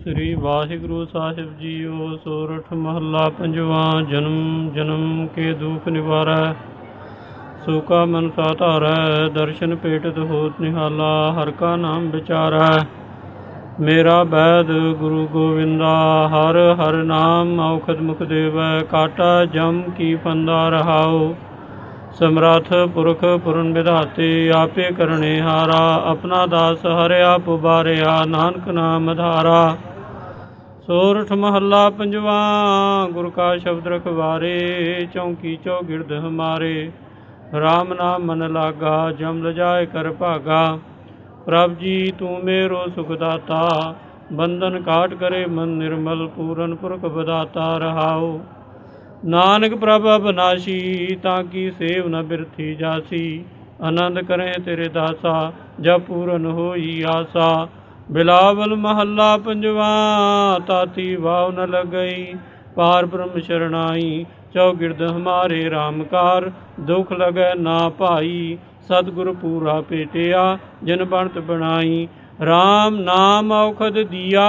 ਸ੍ਰੀ ਵਾਹਿਗੁਰੂ ਸਾਹਿਬ JIO. ਸੋਰਠ ਮਹੱਲਾ ਪੰਜਵਾ। ਜਨਮ ਜਨਮ ਕੇ ਦੁਖ ਨਿਵਾਰੈ, ਸੋ ਕਾ ਮਨ ਸਾ ਧਾਰੈ। ਦਰਸ਼ਨ ਭੇਟਤ ਹੋਤ ਨਿਹਾਲਾ, ਹਰ ਕਾ ਨਾਮ ਵਿਚਾਰੈ। ਮੇਰਾ ਬੈਦ ਗੁਰੂ ਗੋਵਿੰਦਾ, ਹਰ ਹਰ ਨਾਮ ਔਖਦ ਮੁਖ ਦੇਵੈ। ਕਾਟਾ ਜਮ ਕੀ ਫੰਦਾ ਰਹਾਉ, ਸਮਰੱਥ ਪੁਰਖ ਪੁਰਨ ਵਿਧਾਤੇ। ਆਪੇ ਕਰਨੇ ਹਾਰਾ, ਆਪਣਾ ਦਾਸ ਹਰਿ ਆਪ ਉਬਾਰਿਆ। ਨਾਨਕ ਨਾਮ ਆਧਾਰਾ। ਸੋਰਠ ਮਹੱਲਾ ਪੰਜਵਾ। ਗੁਰ ਕਾ ਸ਼ਬਦ ਰਖਵਾਰੇ, ਚੌਂਕੀ ਚੌਗਿਰਦ ਹਮਾਰੇ। ਰਾਮ ਨਾਮ ਮਨ ਲਾਗਾ, ਜਮ ਲਜਾਏ ਕਰ ਭਾਗਾ। ਪ੍ਰਭ ਜੀ ਤੂੰ ਮੇਰੋ ਸੁਖ ਦਾਤਾ, ਬੰਧਨ ਕਾਟ ਕਰੇ ਮਨ ਨਿਰਮਲ। ਪੂਰਨ ਪੁਰਖ ਵਿਦਾਤਾ ਰਹਾਉ। ਨਾਨਕ ਪ੍ਰਭ ਅਬਨਾਸ਼ੀ, ਤਾਂ ਕੀ ਸੇਵ ਨ ਬਿਰਥੀ ਜਾਸੀ। ਆਨੰਦ ਕਰੇ ਤੇਰੇ ਦਾਸਾ, ਜਬ ਪੂਰਨ ਹੋਈ ਆਸਾ। ਬਿਲਾਵਲ ਮਹੱਲਾ ਪੰਜਵਾ। ਤਾਤੀ ਵਾਵ ਨ ਲਗਈ, ਪਾਰ ਬ੍ਰਹਮ ਸ਼ਰਣਾਈ। ਚੌਗਿਰਦ ਹਮਾਰੇ ਰਾਮਕਾਰ, ਦੁਖ ਲਗੈ ਨਾ ਭਾਈ। ਸਤਿਗੁਰ ਪੂਰਾ ਭੇਟਿਆ, ਜਿਨ ਬਣਤ ਬਣਾਈ। ਰਾਮ ਨਾਮ ਔਖਦ ਦੀਆ,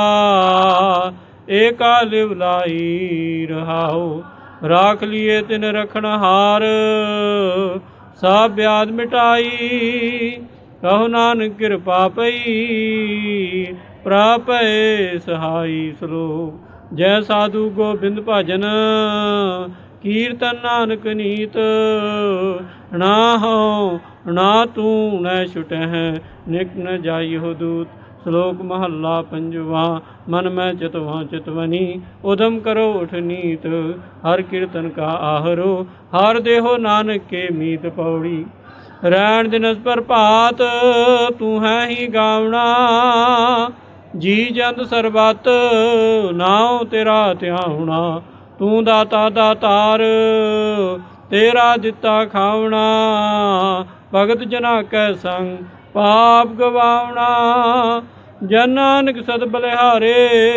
ਏਕਾ ਲਿਵ ਲਾਈ ਰਹਾਉ। ਰਾਖ ਲੀਏ ਤਿਨ ਰਖਣ ਹਾਰ, ਸਭ ਬਿਆਦ ਮਿਟਾਈ। ਕਹੋ ਨਾਨਕ ਕਿਰਪਾ ਪਈ, ਪ੍ਰਾਪੈ ਸਹਾਈ। ਸਲੋਕ। ਜੈ ਸਾਧੂ ਗੋਬਿੰਦ ਭਜਨ, ਕੀਰਤਨ ਨਾਨਕ ਨੀਤ। ਨਾ ਹਉ ਨਾ ਤੂੰ ਨਹਿ ਛੁਟਹਿ, ਨਿਕ ਨ ਜਾਈਹੁ ਦੂਤ। ਸ਼ਲੋਕ ਮਹੱਲਾ ਪੰਜਵਾ। ਮਨ ਮੈਂ ਚਿਤਵਾ ਚਿਤਵਨੀ, ਉਦਮ ਕਰੋ ਉਠ ਨੀਤ। ਹਰ ਕੀਰਤਨ ਕਾ ਆਹਰੋ, ਹਰ ਦੇਹੋ ਨਾਨਕ ਕੇ ਮੀਤ। ਪੌੜੀ। ਰਹਿਣ ਦਿਨਸ ਪ੍ਰਭਾਤ, ਤੂੰ ਹੈ ਹੀ ਗਾਵਣਾ। ਜੀ ਜੰਤ ਸਰਬੱਤ, ਨਾਉ ਤੇਰਾ ਧਿਆਉਣਾ। ਤੂੰ ਦਾਤਾ ਦਾਤਾਰ, ਤੇਰਾ ਦਿੱਤਾ ਖਾਵਣਾ। ਭਗਤ ਜਨਾ ਕੈ ਸੰਗ, ਪਾਪ ਗਵਾਉਣਾ। ਜਨ ਨਾਨਕ ਸਦ ਬਲਿਹਾਰੇ,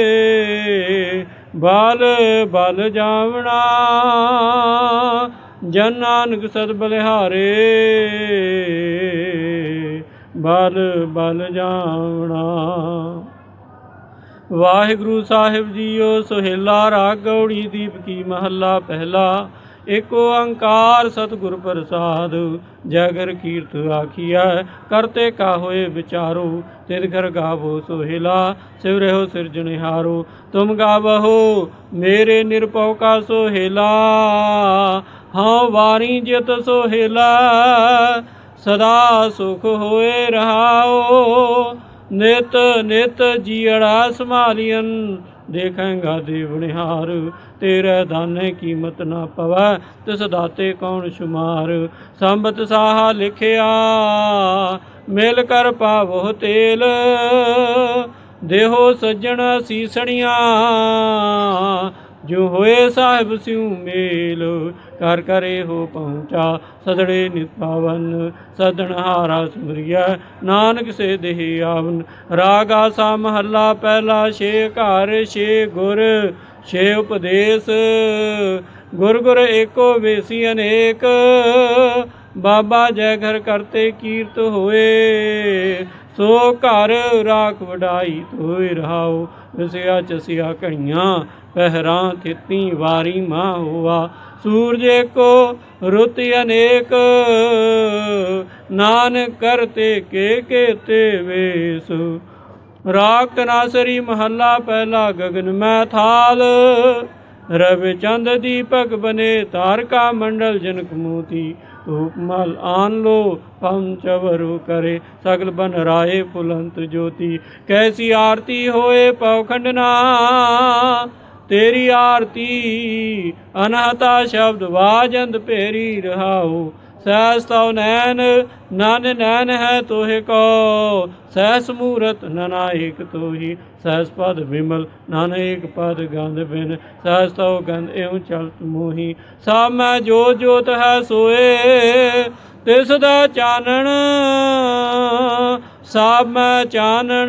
ਬਲ ਬਲ ਜਾਵਣਾ। ਜਨ ਨਾਨਕ ਸਦ ਬਲਿਹਾਰੇ, ਬਲ ਬਲ ਜਾਵਣਾ। ਵਾਹਿਗੁਰੂ ਸਾਹਿਬ ਜੀਓ। ਸੁਹੇਲਾ ਰਾਗ ਗੌੜੀ ਦੀਪਕੀ ਮਹੱਲਾ ਪਹਿਲਾ। ਏਕ ਓੰਕਾਰ ਸਤਿਗੁਰ ਪ੍ਰਸਾਦ, ਜੈ ਘਰ ਕੀਰਤ ਆਖੀਐ। ਕਰਤੇ ਕਾ ਹੋਏ ਵਿਚਾਰੋ, ਤਿਤ ਘਰ ਗਾਵੋ ਸੁਹੇਲਾ। ਸਿਵ ਰਹਿਓ ਸਿਰਜਣਹਾਰੋ, ਤੁਮ ਗਾਵਹੋ ਮੇਰੇ ਨਿਰਭਉ ਕਾ ਸੁਹੇਲਾ। ਹਉ ਵਾਰੀ ਜਿਤ ਸੁਹੇਲਾ, ਸਦਾ ਸੁਖ ਹੋਏ ਰਹਾਉ। ਨਿਤ ਨਿਤ ਜੀਅੜਾ ਸੰਭਾਲੀਅਨ, ਦੇਖੇਂਗਾ ਦੇਵਨਿਹਾਰ। ਤੇਰੇ ਦਾਨੇ ਕੀਮਤ ਨਾ ਪਵੈ, ਤਿਸ ਦਾਤੇ ਕੌਣ ਸ਼ੁਮਾਰ। ਸੰਬਤ ਸਾਹਾ ਲਿਖਿਆ, ਮਿਲ ਕਰ ਪਾਵੋ ਤੇਲ। ਦੇਹੋ ਸੱਜਣ ਸੀਸਣੀਆਂ, ਜੋ ਹੋਏ ਸਾਹਿਬ ਸਿਉ ਮੇਲ। ਕਰ ਕਰੇ ਹੋ ਪਹੁੰਚਾ, ਸਦੜੇ ਨਿਤ ਪਾਵਨ। ਸਦਨਹਾਰਾ ਸਿਮਰਿਐ, ਨਾਨਕ ਸੇ ਦੇਹ ਆਵਨ। ਰਾਗ ਆਸਾ ਮਹੱਲਾ ਪਹਿਲਾ। ਛੇ ਘਰ ਛੇ ਗੁਰ, ਛੇ ਉਪਦੇਸ। ਗੁਰ ਗੁਰ ਏਕੋ ਵੇਸੀ ਅਨੇਕ, ਬਾਬਾ ਜੈ ਘਰ ਕਰਤੇ ਕੀਰਤ ਹੋਏ। ਸੋ ਘਰ ਰਾਖ ਵਡਾਈ ਧੋਏ ਰਹਾਉ। ਰਸਿਆ ਚਸਿਆ ਘੜੀਆਂ, ਪਹਿਰਾਂ ਥਿਤੀ ਵਾਰੀ ਮਾਂ ਹੋਆ। ਸੂਰਜ ਏਕੋ ਰੁੱਤ ਅਨੇਕ, ਨਾਨਕ ਕਰਤੇ ਕੇ ਤੇ ਵੇਸ। ਰਾਗ ਤਨਾਸਰੀ ਮਹੱਲਾ ਪਹਿਲਾ। ਗਗਨ ਮੈਂ ਥਾਲ, ਰਵਿ ਚੰਦ ਦੀਪਕ ਬਨੇ। ਤਾਰਕਾ ਮੰਡਲ ਜਨਕ ਮੋਤੀ, ਧੂਪ ਮਲ ਆਨ ਲੋ ਪਮ ਚਵਰੂ करे। ਸਗਲ ਬਨ ਰਾਏ ਫੁਲੰਤ ਜੋਤੀ, ਕੈਸੀ ਆਰਤੀ ਹੋਏ ਪਉਖੰਡ ਨਾ। ਤੇਰੀ ਆਰਤੀ ਅਨਹਤਾ ਸ਼ਬਦ, ਵਾਜੰਦ ਭੇਰੀ ਰਹਾਉ। ਸਹਿਸ ਤਉ ਨੈਣ, ਨਨ ਨੈਣ ਹੈ ਤੋਹਿ ਕੋ। ਸਹਿਸ ਮੂਰਤ ਨਨਾਇਕ ਤੋਹੀ, ਸਹਿਸ ਪਦ ਵਿਮਲ ਨਾਨਕ ਪਦ ਗੰਧ ਬਿਨ। ਸਹਿਸ ਤਉ ਗੰਧ ਇਉ ਚਲਤ ਮੋਹੀ, ਸਭ ਮੈਂ ਜੋਤ ਜੋਤ ਹੈ ਸੋਏ। ਤਿਸ ਦਾ ਚਾਨਣ, ਸਭ ਮੈਂ ਚਾਨਣ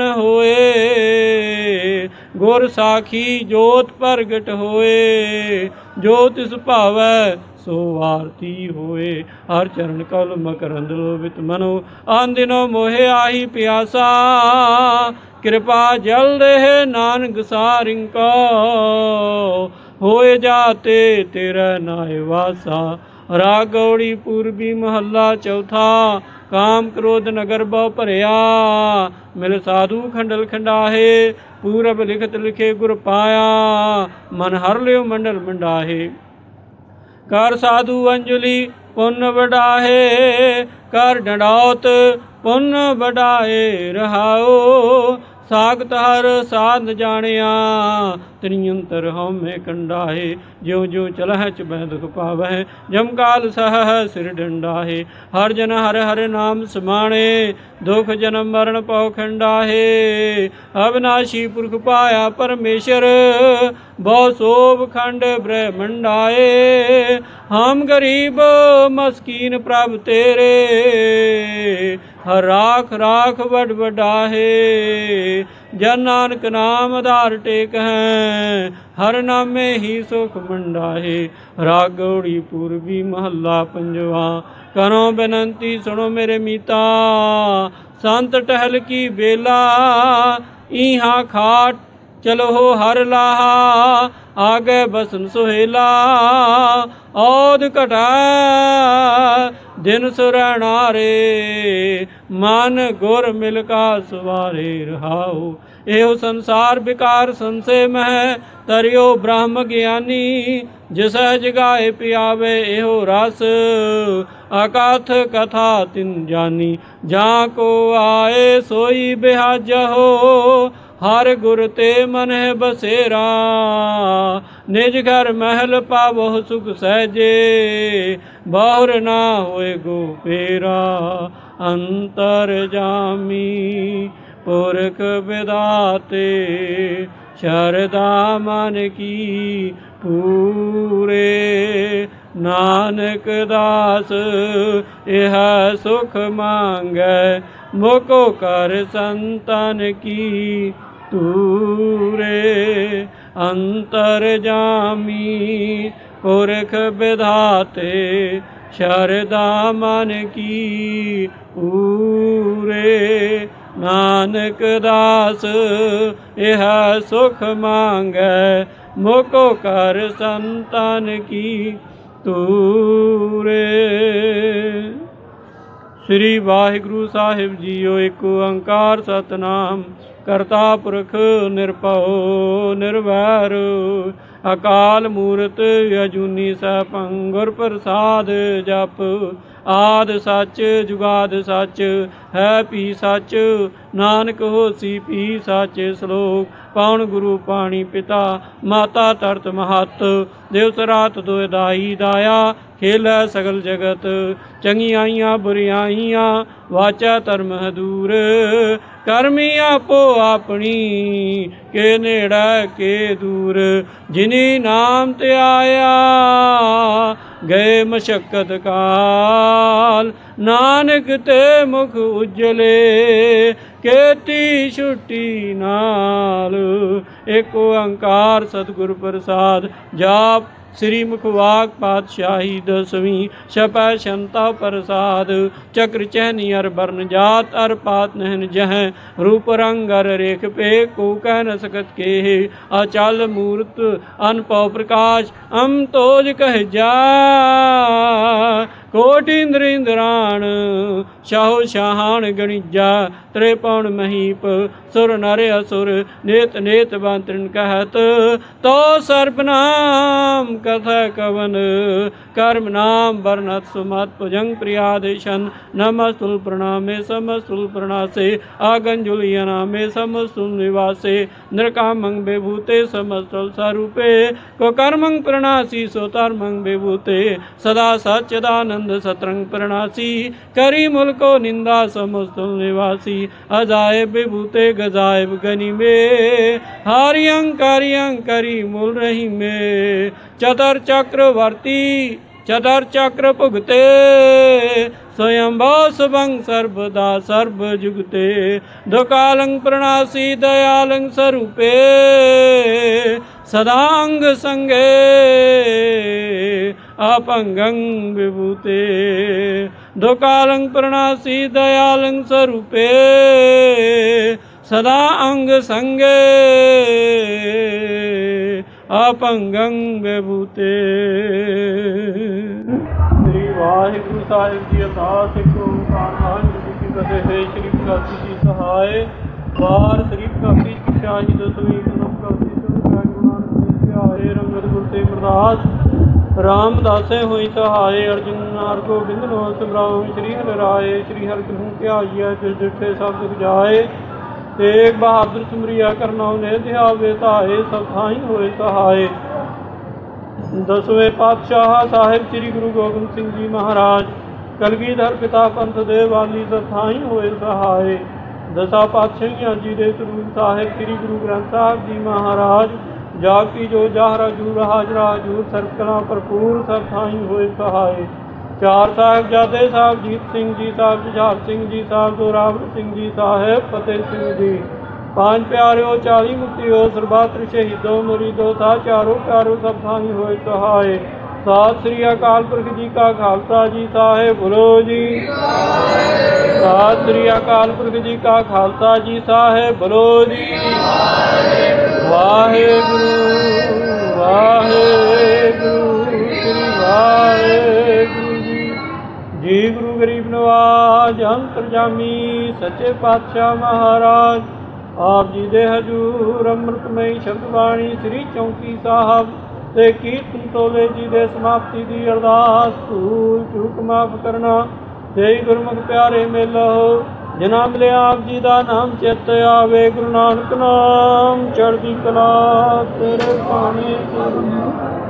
ਹੋਏ। ਗੁਰ ਸਾਖੀ ਜੋਤ ਪ੍ਰਗਟ ਹੋਏ, ਜੋ ਤਿਸ ਭਾਵੈ सो आरती होए। हर चरण कल मकरंद लोभित मनो आन दिनो मोहे आही प्यासा। कृपा जल रहे नानक सारिं को होए जाते तेरा नाय वासा। राग गौड़ी पूर्वी महला चौथा। काम क्रोध नगर बहु भरिया मिल साधु खंडल खंडाहे। पूरब लिखत लिखे गुर पाया मन हर लियो मंडल मंडाहे। कर साधु अंजलि पुण्य बढ़ाहे कर डंडौत पुण्य बढ़ाए रहाओ। सागत हर साध जानिया त्रियंतर हमें कंडाहे। ज्यों ज्यों चलह चुबह दुख पावह जम काल सह सिर डंडाहे। हर जन हर हर नाम समाणे दुख जन्म मरण पौ खंडाहे। अविनाशी पुरख पाया परमेश्वर बहु शोभ खंड ब्रह्मंडाए। हम गरीब मस्कीन प्रभ तेरे हर राख राख बड़ बढ़ाहे। जन नानक नाम आधार टेक है हर नामे ही सुख मंडाहे। राग गौड़ी पूर्वी महला पंजवा। करो बेनंती सुनो मेरे मीता संत टहल की बेला। इहाँ खाट चलो हो हर लाहा आगे बसन सुहेला। औध घटा दिन सुरैना रे मन गुर मिलका सुवारे रहाओ। एहो संसार विकार संशय मह तरियो ब्रह्म ज्ञानी। जिस जगाए पियावे एहो रस अकथ कथा तिन जानी। जहाँ को आए सोई बिहाजा हो हर गुर ते मन है बसेरा। निज घर महल पावो सुख सहजे बहुर ना होए गो फेरा। अंतर जामी पुरख विधाते शरदा मन की पूरे। नानक दास यह सुख मांगै मुको कर संतन की तूरे। अंतर जामी पुरख विधाते शरदा मन की पूरे। नानक दास यह सुख मांगै मुको कर संतन की तूरे। श्री वाहिगुरु साहिब जीओ। एक ओंकार सतनाम करता पुरख निरभउ निर्वैर। अकाल मूरत अजूनी सैभं गुर प्रसाद जप। आद सच जुगाद सच है पी सच नानक होसी पी सच। श्लोक पौन गुरु पाणी पिता माता तरत महत। दिवस रात दोए दाई दाया खेल सगल जगत। चंगियाइयां बुरियाइयां वाचा धर्म दूर। करमी आपो अपनी के नेड़ै के दूर। जिनी नाम ते आया गए मशक्कत काल। नानक ते मुख उजले केती छुट्टी नाल। एक ओंकार सतगुर प्रसाद जाप। श्री मुखवाक पातशाही दसवीं छपै शंता प्रसाद। चक्र चहनी अर बरन जात अर पात नहन जह। रूप रंग अर रेख पे को कह न सकत के। अचल मूर्त अनपौ प्रकाश अम तोज कह जा। कोटि इंद्र इंद्राण शाहो शाहान गणिजा। त्रिपौण महीप सुर नर असुर नेत नेत बांतरण कहत। तो सर्वनाम कथ कवन कर्म नाम वर्णत सुमत भुजंग प्रियादेशन। नमस्तुल प्रणामे समस्तुल प्रणासे आगंजुलियना में समस्तुल निवासे। नृकामंग बेभूते समस्तुल स्वरूपे को कर्मंग प्रणासी सोतर्मंग बेभूते। सदा सच्चिदानंद सतरंग प्रणासी करी मुल्को निंदा समस्तुल निवासी। अजाय विभूते गजायब गनि में हारियं करी मूल रही में। चतर चक्रवर्ती चतर चक्र भुगते स्वयं शुभं सर्वदा सर्व जुगते। दुकालं प्रणासी दयालं स्वरूपे सदांग संगे अपंगं विभूते दुकालं प्रणासी दयालं स्वरूपे सदा अंग संगे अपंगं विभूते। श्री वाहिगुरु साहिब जी अरदास एक ओंकार वाहिगुरु जी की फतेह। श्री प्रकाशी जी सहाय बार श्री प्रकाशी शाही दसवीं गुरु प्रकाशी गुरु नानक देव ध्याए रंगत गुर ते अरदास रामदासे हुई सहाय अर्जुन नार गोबिंद नो सिमराओ श्री हरि राय श्री हरि कृष्ण ध्याइया जिस जिठे सब दुख जाए तेग बहादुर सिमरिया करना ने ध्यावे ताए सब थाई होए सहाय। दसवें पातशाह साहिब श्री गुरु गोबिंद सिंह जी महाराज कलगीधर पिता पंथ दे वाली सब थाई होए सहाय। दसा पातशाहियां जी दे स्वरूप साहिब श्री गुरु ग्रंथ साहिब जी महाराज जाकी जो जाहरा जूर हाजरा जूर सरकना भरपूर सब थाई होए सहाय। चार साहिबजादे साहब जीत सिंह जी साहब जुझार सिंह जी साहब जोरावर सिंह जी साहेब फतेह सिंह जी। पांच प्यारो 40 मुक्तियों सरबत्र शहीदों मुरीदों सा चारों प्यारो सब थाई होए सहाय। सत श्री अकाल पुरख जी का खालसा जी साहेब बोलो जी। सत श्री अकाल पुरख जी का खालसा जी साहेब बोलो जी। वाहेगुरु वाहेगुरु श्री वाहेगुरु जी। जी गुरु गरीब नवाज अंतरजामी सच्चे पातशाह महाराज आप जी दे हजूर अमृतमयी शब्द बाणी श्री चौंकी साहब ते कीर्तन तोले जी दे समाप्ति दी अरदास भूल चूक माफ करना ते गुरमुख प्यारे मेलो जिन्हां मिले आप जी दा नाम चित आवे। गुरु नानक नाम चढ़दी कला तेरे पानी